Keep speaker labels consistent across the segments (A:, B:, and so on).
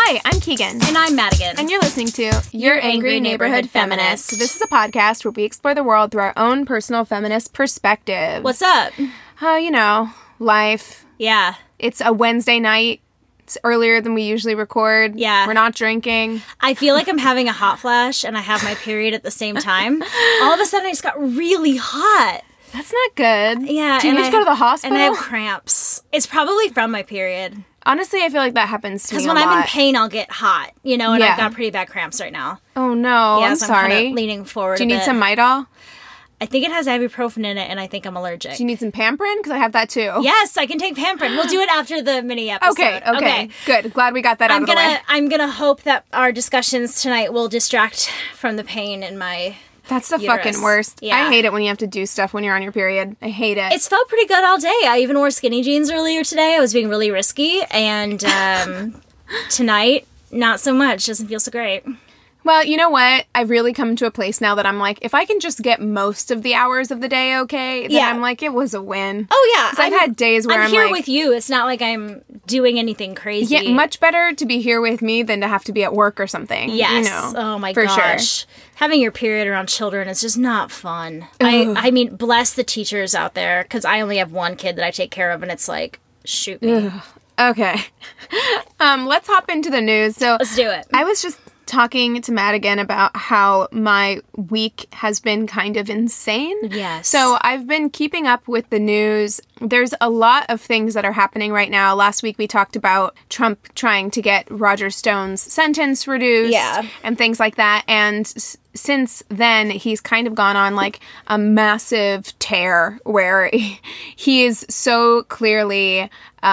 A: Hi, I'm Keegan.
B: And I'm Madigan.
A: And you're listening to Your Angry Neighborhood Feminists. This is a podcast where we explore the world through our own personal feminist perspective.
B: What's up?
A: Life.
B: Yeah.
A: It's a Wednesday night. It's earlier than we usually record.
B: Yeah.
A: We're not drinking.
B: I feel like I'm having a hot flash and I have my period at the same time. All of a sudden I just got really hot.
A: That's not good.
B: Yeah.
A: Do you need to go to the hospital?
B: And I have cramps. It's probably from my period.
A: Honestly, I feel like that happens to me a lot.
B: Because when I'm in pain, I'll get hot, and I've got pretty bad cramps right now.
A: Oh, no. I'm
B: so
A: sorry.
B: I'm kind of leaning forward
A: Do you need some Midol?
B: I think it has ibuprofen in it, and I think I'm allergic.
A: Do you need some Pamprin? Because I have that, too.
B: Yes, I can take Pamprin. We'll do it after the mini episode.
A: Okay. Good. Glad we got that out of the way.
B: I'm going to hope that our discussions tonight will distract from the pain in my
A: That's the
B: uterus.
A: fucking worst.
B: Yeah.
A: I hate it when you have to do stuff when you're on your period. I hate it.
B: It's felt pretty good all day. I even wore skinny jeans earlier today. I was being really risky. And tonight, not so much. Doesn't feel so great.
A: Well, you know what? I've really come to a place now that I'm like, if I can just get most of the hours of the day okay, then I'm like, it was a win.
B: Oh, yeah.
A: Because I've had days where I'm
B: here
A: like,
B: with you. It's not like I'm doing anything crazy.
A: Yeah, much better to be here with me than to have to be at work or something.
B: Yes. Oh, my gosh.
A: Sure.
B: Having your period around children is just not fun. I mean, bless the teachers out there, because I only have one kid that I take care of, and it's like, shoot me.
A: Okay. Let's hop into the news. So
B: Let's do it.
A: I was just talking to Madigan about how my week has been kind of insane.
B: Yes.
A: So I've been keeping up with the news. There's a lot of things that are happening right now. Last week we talked about Trump trying to get Roger Stone's sentence reduced and things like that. And since then, he's kind of gone on like a massive tear where he is so clearly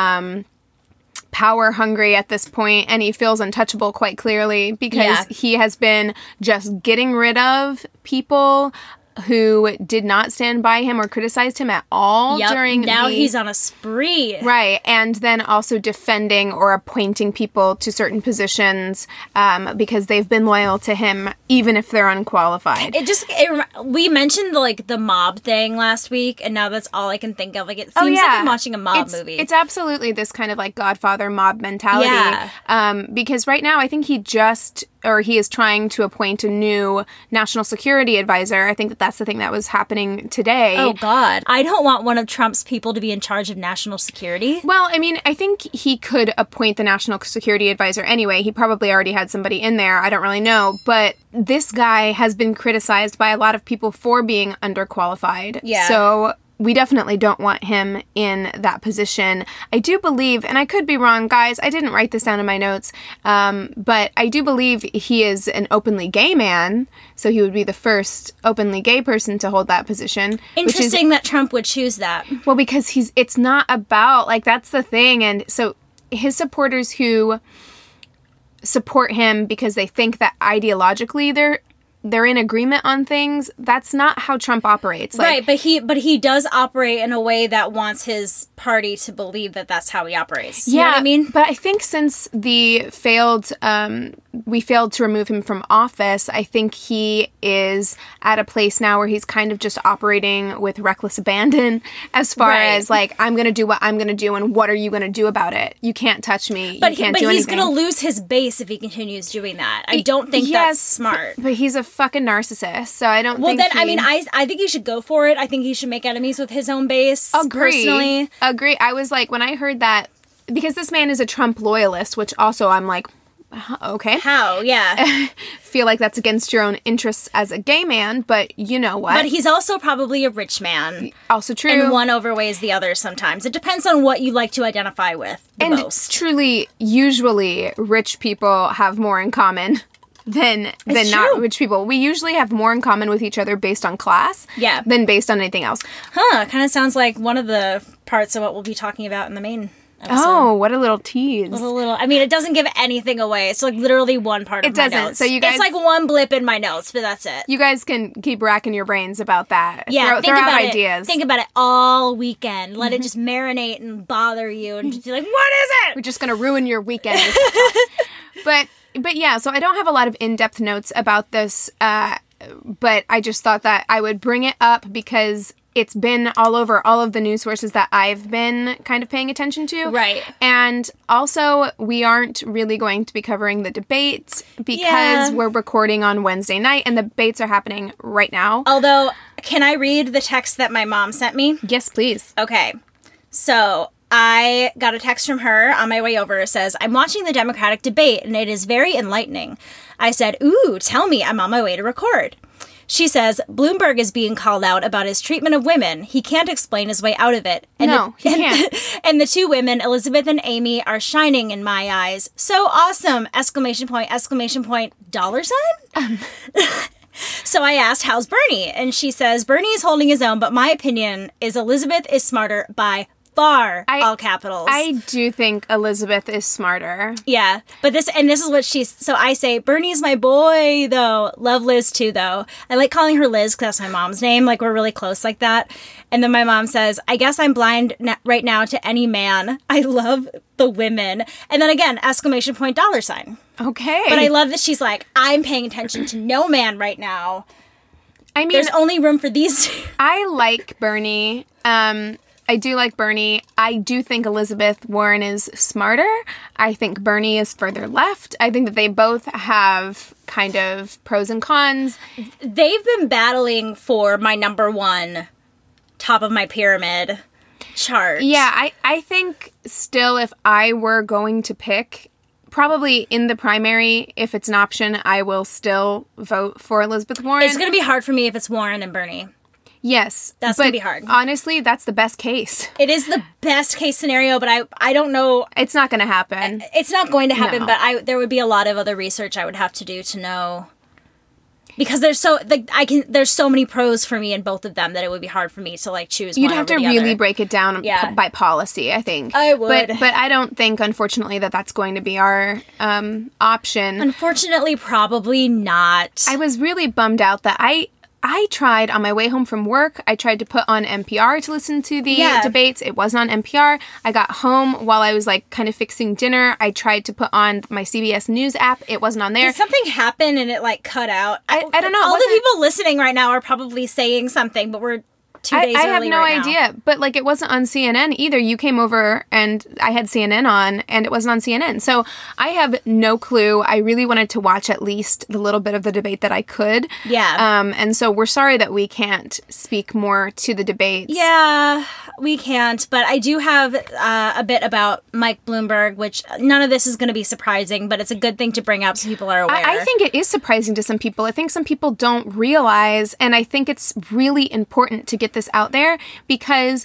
A: power hungry at this point, and he feels untouchable quite clearly because he has been just getting rid of people who did not stand by him or criticized him at all during
B: now he's on a spree.
A: Right, and then also defending or appointing people to certain positions because they've been loyal to him, even if they're unqualified.
B: We mentioned the mob thing last week, and now that's all I can think of. Like, it seems like I'm watching a mob movie.
A: It's absolutely this kind of like Godfather mob mentality.
B: Yeah.
A: Because right now I think he is trying to appoint a new national security advisor. I think that's the thing that was happening today.
B: Oh, God. I don't want one of Trump's people to be in charge of national security.
A: Well, I mean, I think he could appoint the national security advisor anyway. He probably already had somebody in there. I don't really know. But this guy has been criticized by a lot of people for being underqualified.
B: Yeah.
A: So we definitely don't want him in that position. I do believe, and I could be wrong, guys, I didn't write this down in my notes, but I do believe he is an openly gay man, so he would be the first openly gay person to hold that position.
B: Interesting that Trump would choose that.
A: Well, because it's not about, that's the thing, and so his supporters who support him because they think that ideologically they're in agreement on things, that's not how Trump operates.
B: Right, but he does operate in a way that wants his party to believe that that's how he operates. You know what I mean?
A: But I think since we failed to remove him from office, I think he is at a place now where he's kind of just operating with reckless abandon as far as I'm going to do what I'm going to do, and what are you going to do about it? You can't touch me.
B: But
A: you can't do anything.
B: He's going to lose his base if he continues doing that. I don't think that's smart.
A: But he's a fucking narcissist, so I don't think
B: I think he should go for it. I think he should make enemies with his own base. Personally.
A: Agree. I was like, when I heard that, because this man is a Trump loyalist, which also I'm like, okay.
B: How? Yeah.
A: Feel like that's against your own interests as a gay man, but you know what?
B: But he's also probably a rich man.
A: Also true.
B: And one overweighs the other sometimes. It depends on what you like to identify with the most.
A: Truly, usually, rich people have more in common than not rich people. We usually have more in common with each other based on class than based on anything else.
B: Kind of sounds like one of the parts of what we'll be talking about in the main episode.
A: Oh, what a little tease.
B: I mean, it doesn't give anything away. It's like literally one part of my notes. It doesn't. So you guys, it's like one blip in my notes, but that's it.
A: You guys can keep racking your brains about that.
B: Yeah,
A: throw out ideas.
B: Think about it all weekend. Let it just marinate and bother you and just be like, what is it?
A: We're just going to ruin your weekend. But yeah, so I don't have a lot of in-depth notes about this, but I just thought that I would bring it up because it's been all over all of the news sources that I've been kind of paying attention to.
B: Right.
A: And also, we aren't really going to be covering the debates because we're recording on Wednesday night and the debates are happening right now.
B: Although, can I read the text that my mom sent me?
A: Yes, please.
B: Okay. So, I got a text from her on my way over. It says, I'm watching the Democratic debate and it is very enlightening. I said, ooh, tell me, I'm on my way to record. She says, Bloomberg is being called out about his treatment of women. He can't explain his way out of it.
A: And he can't.
B: And the two women, Elizabeth and Amy, are shining in my eyes. So awesome! ! Dollar sign? So I asked, how's Bernie? And she says, Bernie is holding his own, but my opinion is Elizabeth is smarter by far, all capitals.
A: I do think Elizabeth is smarter.
B: Yeah, but this is what so I say, Bernie's my boy, though. Love Liz, too, though. I like calling her Liz because that's my mom's name. Like, we're really close like that. And then my mom says, I guess I'm blind right now to any man. I love the women. And then again, ! Dollar sign.
A: Okay.
B: But I love that she's like, I'm paying attention to no man right now.
A: I mean,
B: there's only room for these two.
A: I like Bernie. I do like Bernie. I do think Elizabeth Warren is smarter. I think Bernie is further left. I think that they both have kind of pros and cons.
B: They've been battling for my number one top of my pyramid chart.
A: Yeah, I think still if I were going to pick, probably in the primary, if it's an option, I will still vote for Elizabeth Warren.
B: It's going to be hard for me if it's Warren and Bernie.
A: Yes.
B: That's going to be hard.
A: Honestly, that's the best case.
B: It is the best case scenario, but I don't know.
A: It's not going to happen.
B: It's not going to happen,
A: No.
B: but there would be a lot of other research I would have to do to know. Because there's so many pros for me in both of them that it would be hard for me to like choose one.
A: You'd have to really break it down by policy, I think.
B: I would.
A: But I don't think, unfortunately, that that's going to be our option.
B: Unfortunately, probably not.
A: I was really bummed out that I tried on my way home from work. I tried to put on NPR to listen to the debates. It wasn't on NPR. I got home while I was like kind of fixing dinner. I tried to put on my CBS News app. It wasn't on there.
B: Did something happen and it like cut out?
A: I don't know.
B: All the people listening right now are probably saying something, but we're 2 days early.
A: I have no
B: right
A: idea.
B: Now.
A: But like it wasn't on CNN either. You came over and I had CNN on and it wasn't on CNN. So I have no clue. I really wanted to watch at least the little bit of the debate that I could.
B: Yeah.
A: And so we're sorry that we can't speak more to the debates.
B: Yeah, we can't. But I do have a bit about Mike Bloomberg, which none of this is going to be surprising, but it's a good thing to bring up so people are aware.
A: I think it is surprising to some people. I think some people don't realize, and I think it's really important to get this out there because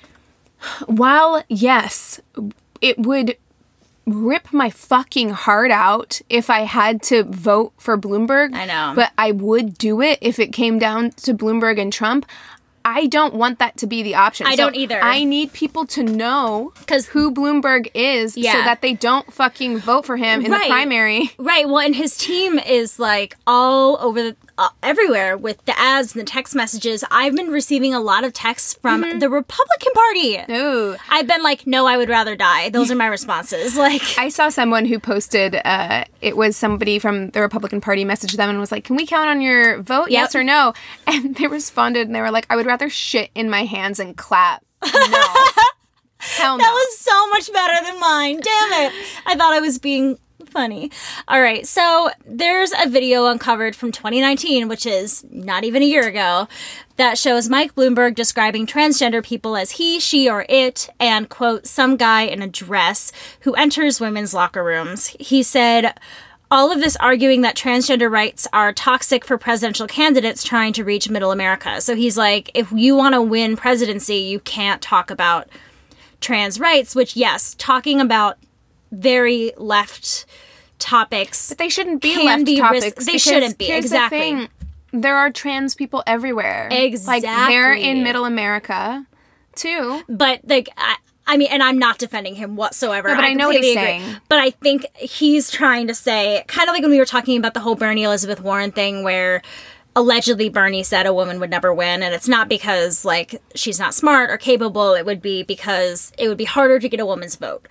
A: while, yes, it would rip my fucking heart out if I had to vote for Bloomberg.
B: I know.
A: But I would do it if it came down to Bloomberg and Trump. I don't want that to be the option.
B: I don't either.
A: I need people to know who Bloomberg is so that they don't fucking vote for him in the primary.
B: Right. Well, and his team is like all over everywhere with the ads and the text messages. I've been receiving a lot of texts from the Republican Party.
A: Ooh.
B: I've been like, no, I would rather die. Those are my responses. Like,
A: I saw someone who posted, it was somebody from the Republican Party messaged them and was like, can we count on your vote? Yep. Yes or no? And they responded and they were like, I would rather shit in my hands and clap. No. Hell no.
B: That was so much better than mine. Damn it. I thought I was being funny. All right, so there's a video uncovered from 2019, which is not even a year ago, that shows Mike Bloomberg describing transgender people as he, she, or it, and, quote, some guy in a dress who enters women's locker rooms. He said, all of this arguing that transgender rights are toxic for presidential candidates trying to reach middle America. So he's like, if you want to win presidency, you can't talk about trans rights, which, yes, talking about very left topics.
A: But they shouldn't be left topics.
B: They shouldn't be, exactly.
A: There are trans people everywhere.
B: Exactly.
A: Like, they're in middle America, too.
B: But, like, I mean, and I'm not defending him whatsoever.
A: No, but I know what he's saying.
B: But I think he's trying to say, kind of like when we were talking about the whole Bernie Elizabeth Warren thing where allegedly Bernie said a woman would never win, and it's not because, like, she's not smart or capable. It would be because it would be harder to get a woman's vote.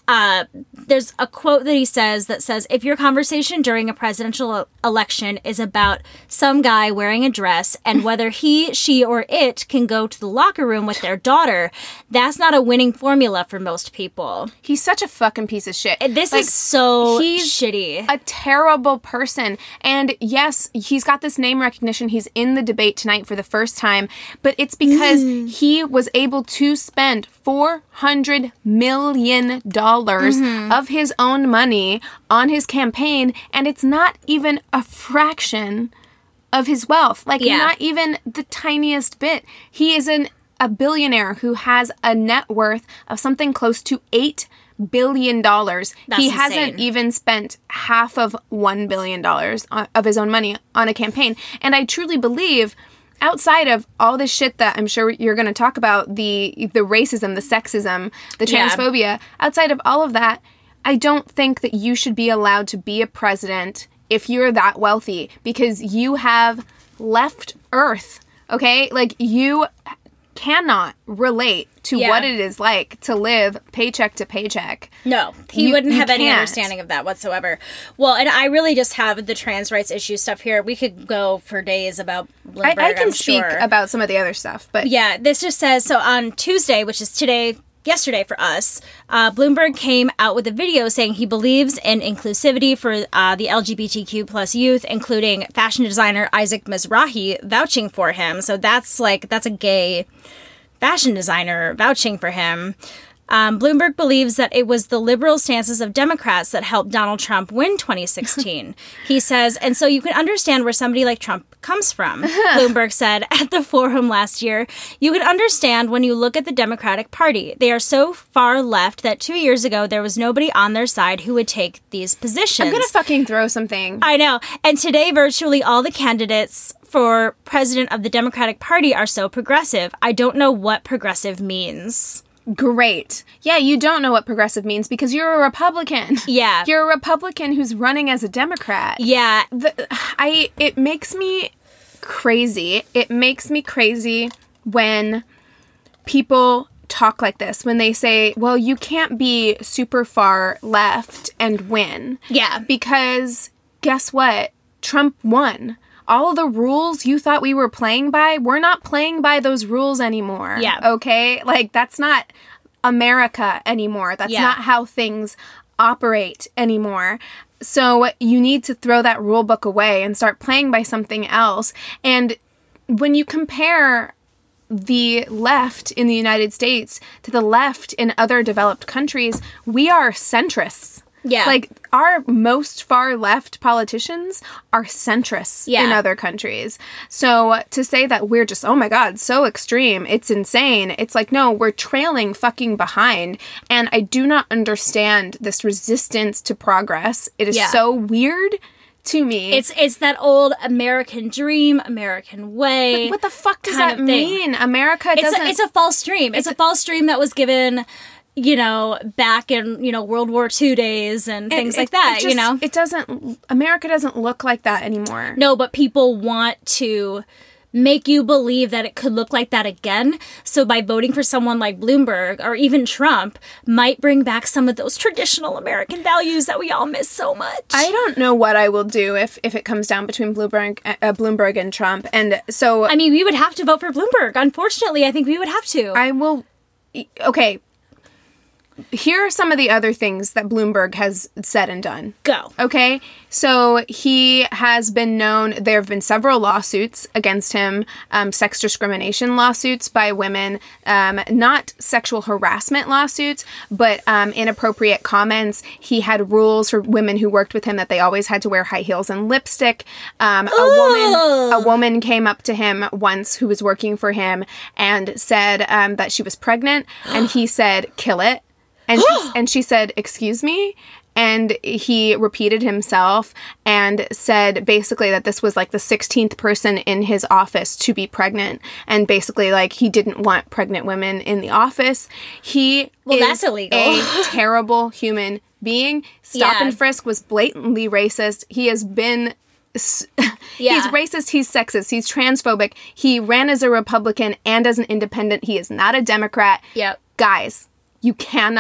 B: there's a quote that he says, if your conversation during a presidential election is about some guy wearing a dress and whether he, she, or it can go to the locker room with their daughter, that's not a winning formula for most people.
A: He's such a fucking piece of shit.
B: This is so shitty.
A: A terrible person. And yes, he's got this name recognition. He's in the debate tonight for the first time, but it's because he was able to spend $400 million of his own money on his campaign, and it's not even a fraction of his wealth. Not even the tiniest bit. He is a billionaire who has a net worth of something close to $8 billion. He hasn't even spent half of $1 billion of his own money on a campaign. And I truly believe, outside of all this shit that I'm sure you're going to talk about, the racism, the sexism, the transphobia, outside of all of that, I don't think that you should be allowed to be a president if you're that wealthy, because you have left Earth, okay? You cannot relate to what it is like to live paycheck to paycheck.
B: No, he wouldn't have any understanding of that whatsoever. Well, and I really just have the trans rights issue stuff here. We could go for days about Bloomberg,
A: I can speak about some of the other stuff, but...
B: Yeah, this just says, so on Tuesday, which is yesterday for us, Bloomberg came out with a video saying he believes in inclusivity for the LGBTQ plus youth, including fashion designer Isaac Mizrahi vouching for him. So that's a gay fashion designer vouching for him. Bloomberg believes that it was the liberal stances of Democrats that helped Donald Trump win 2016. He says, and so you can understand where somebody like Trump comes from. Bloomberg said at the forum last year, you can understand when you look at the Democratic Party. They are so far left that 2 years ago there was nobody on their side who would take these positions.
A: I'm gonna fucking throw something.
B: I know. And today virtually all the candidates for president of the Democratic Party are so progressive. I don't know what progressive means.
A: Great. Yeah, you don't know what progressive means because you're a Republican.
B: Yeah.
A: You're a Republican who's running as a Democrat.
B: Yeah.
A: It makes me crazy. It makes me crazy when people talk like this, when they say, well, you can't be super far left and win.
B: Yeah.
A: Because guess what? Trump won. All the rules you thought we were playing by, we're not playing by those rules anymore.
B: Yeah.
A: Okay? That's not America anymore. That's not how things operate anymore. So you need to throw that rule book away and start playing by something else. And when you compare the left in the United States to the left in other developed countries, we are centrists.
B: Yeah.
A: Our most far left politicians are centrists in other countries. So to say that we're just, oh my God, so extreme, it's insane. It's no, we're trailing fucking behind. And I do not understand this resistance to progress. It is so weird to me.
B: It's that old American dream, American way.
A: What the fuck does that mean? America doesn't...
B: It's a false dream. It's a false dream that was given... back in, World War II days and things like that,
A: It doesn't, America doesn't look like that anymore.
B: No, but people want to make you believe that it could look like that again. So by voting for someone like Bloomberg or even Trump might bring back some of those traditional American values that we all miss so much.
A: I don't know what I will do if it comes down between Bloomberg and Trump. And so...
B: I mean, we would have to vote for Bloomberg. Unfortunately, I think we would have to.
A: I will... Okay. Here are some of the other things that Bloomberg has said and done.
B: Go.
A: Okay? So he has been known, there have been several lawsuits against him, sex discrimination lawsuits by women, not sexual harassment lawsuits, but inappropriate comments. He had rules for women who worked with him that they always had to wear high heels and lipstick. A woman came up to him once who was working for him and said that she was pregnant, and he said, kill it. And she said, excuse me? And he repeated himself and said basically that this was the 16th person in his office to be pregnant. And basically he didn't want pregnant women in the office.
B: That's illegal.
A: A terrible human being. Stop and Frisk was blatantly racist. He has been... He's racist, he's sexist, he's transphobic. He ran as a Republican and as an independent. He is not a Democrat.
B: Yep.
A: Guys... You cannot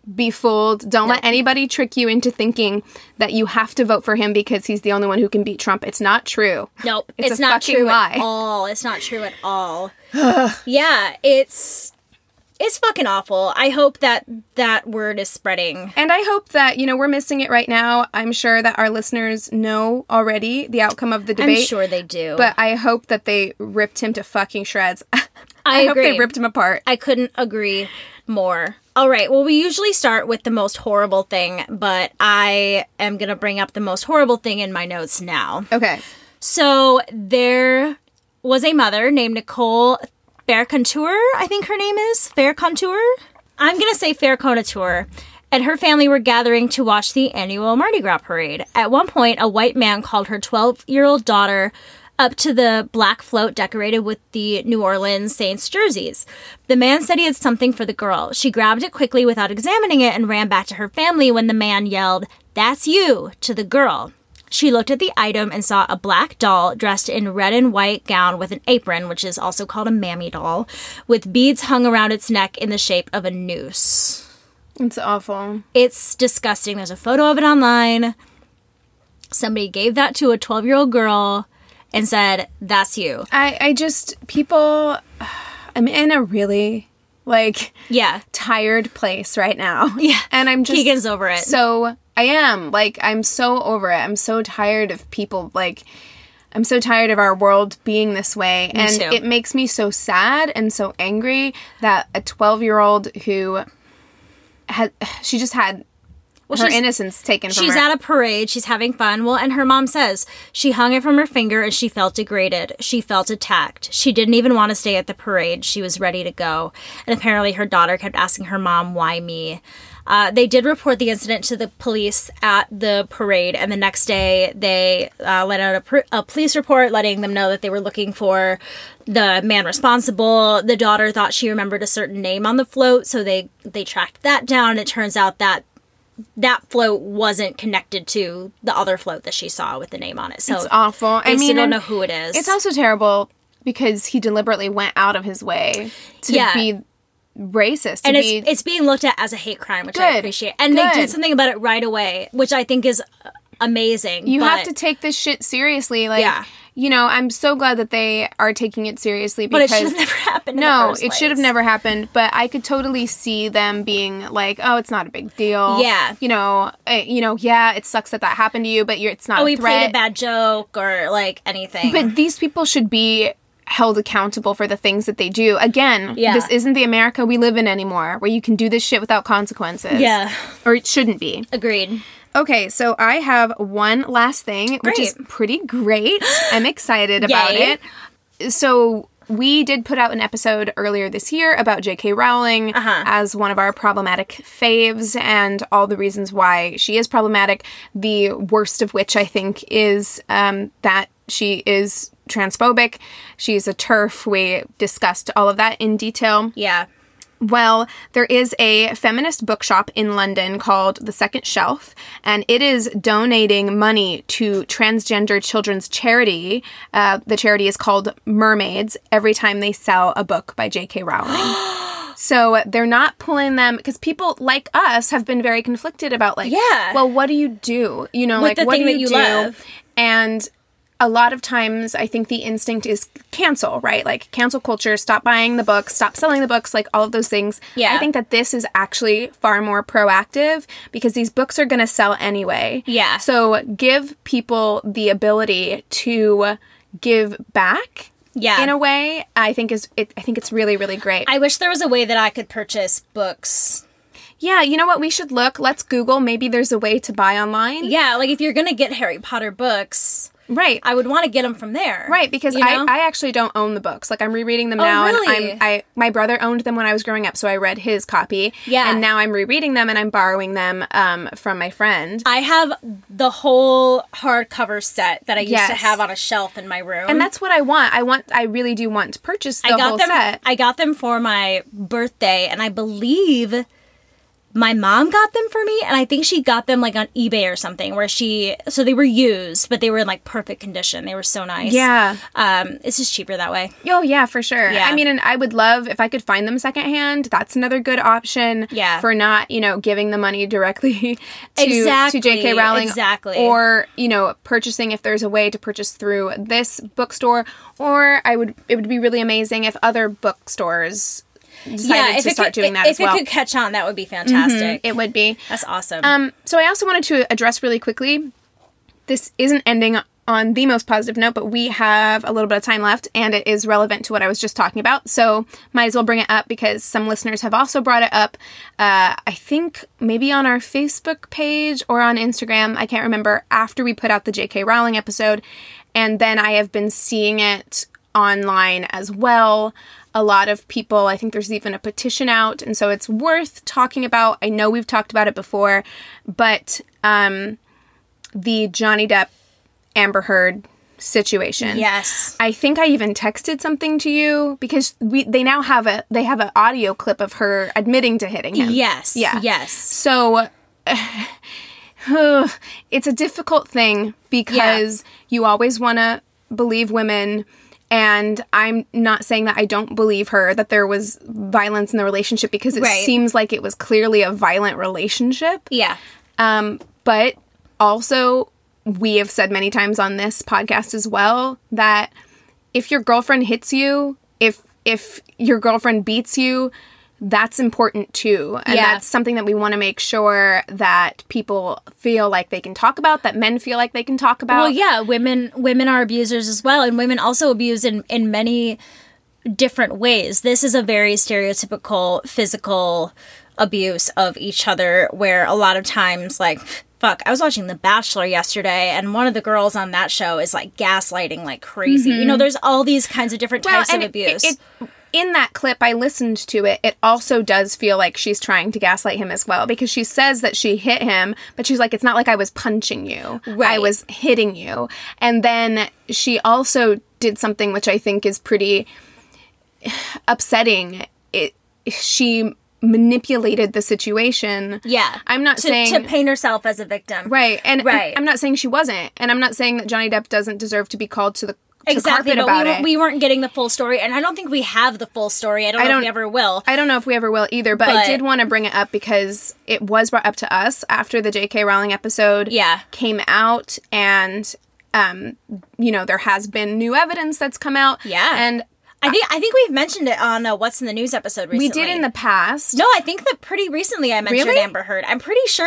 A: be fooled. Don't let anybody trick you into thinking that you have to vote for him because he's the only one who can beat Trump. It's not true.
B: Nope. It's not true at all. It's not true at all. Yeah, it's fucking awful. I hope that word is spreading.
A: And I hope that, we're missing it right now. I'm sure that our listeners know already the outcome of the debate.
B: I'm sure they do.
A: But I hope that they ripped him to fucking shreds.
B: I
A: hope they ripped him apart.
B: I couldn't agree more. All right. Well, we usually start with the most horrible thing, but I am going to bring up the most horrible thing in my notes now.
A: Okay.
B: So there was a mother named Nicole Faircontour, I think her name is. Faircontour? I'm going to say Faircontour. And her family were gathering to watch the annual Mardi Gras parade. At one point, a white man called her 12-year-old daughter up to the black float decorated with the New Orleans Saints jerseys. The man said he had something for the girl. She grabbed it quickly without examining it and ran back to her family when the man yelled, "That's you," to the girl. She looked at the item and saw a black doll dressed in red and white gown with an apron, which is also called a mammy doll, with beads hung around its neck in the shape of a noose.
A: It's awful.
B: It's disgusting. There's a photo of it online. Somebody gave that to a 12-year-old girl and said, "That's you."
A: People, I'm in a really, tired place right now.
B: Yeah.
A: And I'm just...
B: Keegan's over it.
A: So, I am. I'm so over it. I'm so tired of people, I'm so tired of our world being this way.
B: Me too.
A: It makes me so sad and so angry that a 12-year-old who she just had... her innocence taken from her.
B: She's at a parade. She's having fun. Well, and her mom says she hung it from her finger and she felt degraded. She felt attacked. She didn't even want to stay at the parade. She was ready to go. And apparently her daughter kept asking her mom, "Why me?" They did report the incident to the police at the parade. And the next day they let out a police report letting them know that they were looking for the man responsible. The daughter thought she remembered a certain name on the float. So they tracked that down. It turns out that float wasn't connected to the other float that she saw with the name on it. So
A: it's awful.
B: I still don't know who it is.
A: It's also terrible because he deliberately went out of his way to be racist.
B: And it's being looked at as a hate crime, which I appreciate. And they did something about it right away, which I think is amazing.
A: You have to take this shit seriously. I'm so glad that they are taking it seriously because...
B: But it should have never happened in the first place.
A: It should have never happened, but I could totally see them being like, "Oh, it's not a big deal."
B: Yeah.
A: It sucks that happened to you, but it's not a threat.
B: We played a bad joke or, anything.
A: But these people should be held accountable for the things that they do. Again, this isn't the America we live in anymore, where you can do this shit without consequences.
B: Yeah.
A: Or it shouldn't be.
B: Agreed.
A: Okay, so I have one last thing, which is pretty great. I'm excited about it. So we did put out an episode earlier this year about J.K. Rowling as one of our problematic faves and all the reasons why she is problematic, the worst of which I think is that she is transphobic. She's a TERF. We discussed all of that in detail.
B: Yeah.
A: Well, there is a feminist bookshop in London called The Second Shelf, and it is donating money to transgender children's charity. The charity is called Mermaids every time they sell a book by J.K. Rowling. So they're not pulling them, because people like us have been very conflicted about, well, what do you do?
B: With the
A: what
B: thing
A: do
B: that you
A: do?
B: love.
A: And a lot of times, I think the instinct is cancel, right? Cancel culture, stop buying the books, stop selling the books, all of those things.
B: Yeah.
A: I think that this is actually far more proactive because these books are going to sell anyway.
B: Yeah.
A: So give people the ability to give back.
B: Yeah.
A: In a way, I think it's really, really great.
B: I wish there was a way that I could purchase books.
A: Yeah, you know what? We should look. Let's Google. Maybe there's a way to buy online.
B: Yeah, if you're going to get Harry Potter books...
A: Right.
B: I would want to get them from there.
A: Right, because I actually don't own the books. I'm rereading them now.
B: Really?
A: And my brother owned them when I was growing up, so I read his copy.
B: Yeah.
A: And now I'm rereading them and I'm borrowing them from my friend.
B: I have the whole hardcover set that I used to have on a shelf in my room.
A: And that's what I want. I really do want to purchase the whole set.
B: I got them for my birthday, and I believe my mom got them for me, and I think she got them like on eBay or something, so they were used, but they were in like perfect condition. They were so nice.
A: Yeah.
B: It's just cheaper that way.
A: Oh, yeah, for sure.
B: Yeah.
A: I mean, and I would love if I could find them secondhand. That's another good option for not, giving the money directly to J.K. Rowling.
B: Exactly.
A: Or, purchasing if there's a way to purchase through this bookstore. Or it would be really amazing if other bookstores decided to start doing that as well.
B: If it could catch on, that would be fantastic.
A: It would be.
B: That's awesome.
A: So I also wanted to address really quickly, this isn't ending on the most positive note, but we have a little bit of time left, and it is relevant to what I was just talking about. So might as well bring it up because some listeners have also brought it up. I think maybe on our Facebook page or on Instagram, I can't remember, after we put out the J.K. Rowling episode. And then I have been seeing it online as well. A lot of people, I think there's even a petition out, and so it's worth talking about. I know we've talked about it before, but the Johnny Depp Amber Heard situation.
B: Yes.
A: I think I even texted something to you because they now have an audio clip of her admitting to hitting him.
B: Yes.
A: Yeah.
B: Yes.
A: So it's a difficult thing because you always want to believe women. And I'm not saying that I don't believe her, that there was violence in the relationship, because it seems like it was clearly a violent relationship.
B: Yeah.
A: But also, we have said many times on this podcast as well that if your girlfriend hits you, if your girlfriend beats you, that's important too. And that's something that we want to make sure that people feel like they can talk about, that men feel like they can talk about.
B: Well, yeah, women are abusers as well, and women also abuse in many different ways. This is a very stereotypical physical abuse of each other, where a lot of times, like, fuck, I was watching The Bachelor yesterday, and one of the girls on that show is like gaslighting like crazy. There's all these kinds of different types of abuse.
A: In that clip, I listened to it, it also does feel like she's trying to gaslight him as well, because she says that she hit him, but she's like, it's not like I was punching you. Right. I was hitting you. And then she also did something which I think is pretty upsetting. She manipulated the situation.
B: Yeah.
A: I'm not saying...
B: To paint herself as a victim.
A: Right. And I'm not saying she wasn't. And I'm not saying that Johnny Depp doesn't deserve to be called to the
B: Exactly, but
A: about
B: we weren't getting the full story, and I don't think we have the full story. I don't know if we ever will.
A: I don't know if we ever will either, but I did want to bring it up because it was brought up to us after the J.K. Rowling episode came out, and, there has been new evidence that's come out.
B: Yeah.
A: And
B: I think we've mentioned it on What's in the News episode recently.
A: We did in the past.
B: No, I think that pretty recently I mentioned Amber Heard. I'm pretty sure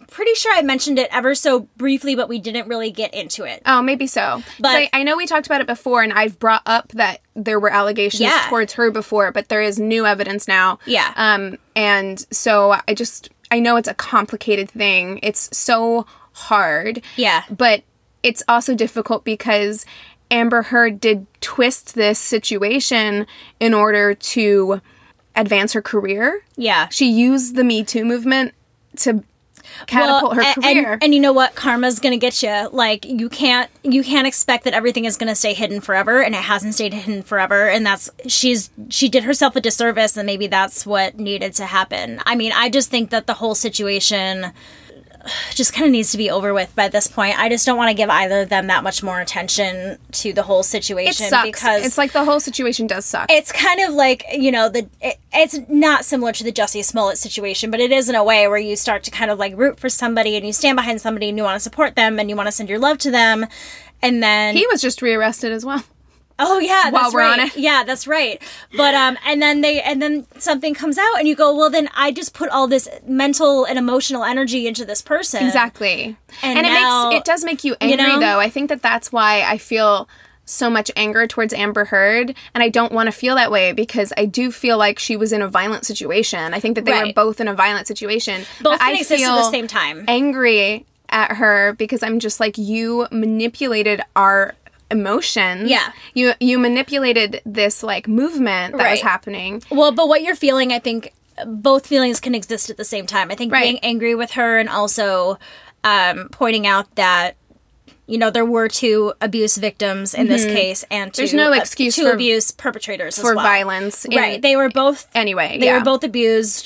B: I mentioned it ever so briefly, but we didn't really get into it.
A: Oh, maybe so. But I know we talked about it before, and I've brought up that there were allegations towards her before, but there is new evidence now.
B: Yeah.
A: And so I know it's a complicated thing. It's so hard.
B: Yeah.
A: But it's also difficult because Amber Heard did twist this situation in order to advance her career.
B: Yeah.
A: She used the Me Too movement to catapult her career.
B: And you know what? Karma's gonna get you. Like, you can't expect that everything is gonna stay hidden forever, and it hasn't stayed hidden forever, and she did herself a disservice, and maybe that's what needed to happen. I mean, I just think that the whole situation just kind of needs to be over with by this point. I just don't want to give either of them that much more attention to the whole situation.
A: It sucks.
B: Because
A: it's like the whole situation does suck.
B: It's kind of like, it's not similar to the Jussie Smollett situation, but it is in a way where you start to kind of like root for somebody, and you stand behind somebody, and you want to support them, and you want to send your love to them, and then...
A: He was just rearrested as well.
B: Oh yeah, that's
A: right.
B: On it. Yeah, that's right. But and then something comes out, and you go, well, then I just put all this mental and emotional energy into this person.
A: Exactly. And
B: now,
A: it does make you angry, though. I think that's why I feel so much anger towards Amber Heard, and I don't want to feel that way, because I do feel like she was in a violent situation. I think that they were both in a violent situation.
B: Both can exist at the same time.
A: Angry at her because I'm just like, you manipulated our emotions.
B: Yeah.
A: You manipulated this like movement that was happening.
B: Well, but what you're feeling, I think both feelings can exist at the same time. I think being angry with her, and also pointing out that there were two abuse victims in this case, and
A: there's no excuse
B: two
A: for
B: abuse perpetrators
A: for
B: as well.
A: violence.
B: Right. They were both
A: anyway.
B: They were both abused.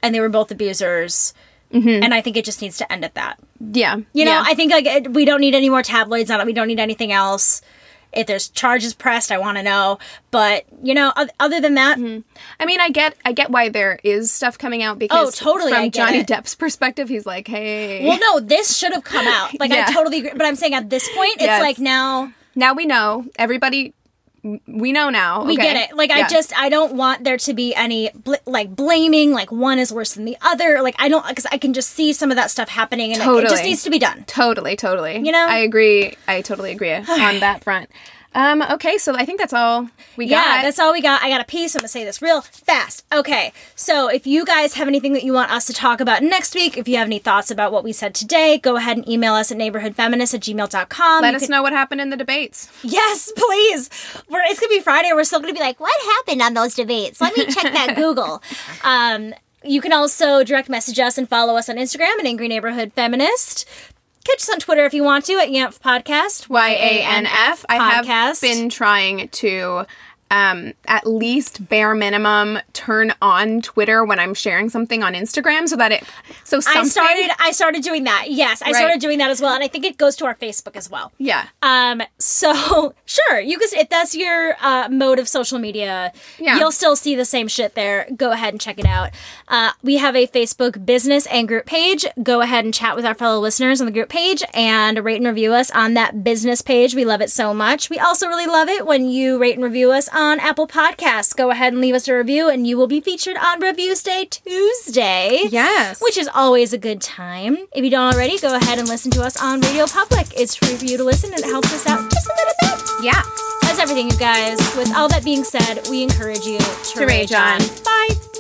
B: and they were both abusers. Mm-hmm. And I think it just needs to end at that.
A: Yeah.
B: You know, I think like we don't need any more tabloids on it. We don't need anything else. If there's charges pressed, I want to know. But, you know, other than that...
A: Mm-hmm. I mean, I get why there is stuff coming out because
B: totally,
A: from Johnny Depp's perspective, he's like, hey...
B: Well, no, this should have come out. Like, I totally agree. But I'm saying at this point, it's like now...
A: Now we know. Everybody... We know now.
B: We get it. Like, I don't want there to be any, blaming, like, one is worse than the other. Like, I don't, because I can just see some of that stuff happening, and it just needs to be done.
A: Totally. You know? I agree. I totally agree on that front. Okay, so I think that's all we got.
B: Yeah, that's all we got. I got a piece. I'm going to say this real fast. Okay, so if you guys have anything that you want us to talk about next week, if you have any thoughts about what we said today, go ahead and email us at neighborhoodfeminist@gmail.com.
A: Let us know what happened in the debates.
B: Yes, please. It's going to be Friday, and we're still going to be like, what happened on those debates? Let me check that Google. You can also direct message us and follow us on Instagram at Angry Neighborhood Feminist. Catch us on Twitter if you want to at YANF Podcast.
A: YANF. I have been trying to, at least bare minimum, turn on Twitter when I'm sharing something on Instagram so that
B: I started doing that. Yes, I started doing that as well, and I think it goes to our Facebook as well.
A: Yeah.
B: So sure, you can, if that's your mode of social media, you'll still see the same shit there. Go ahead and check it out. We have a Facebook business and group page. Go ahead and chat with our fellow listeners on the group page and rate and review us on that business page. We love it so much. We also really love it when you rate and review us on Apple Podcasts. Go ahead and leave us a review, and you will be featured on Reviews Day Tuesday.
A: Yes.
B: Which is always a good time. If you don't already, go ahead and listen to us on Radio Public. It's free for you to listen, and it helps us out just a little bit.
A: Yeah.
B: That's everything, you guys. With all that being said, we encourage you to rage on. Bye.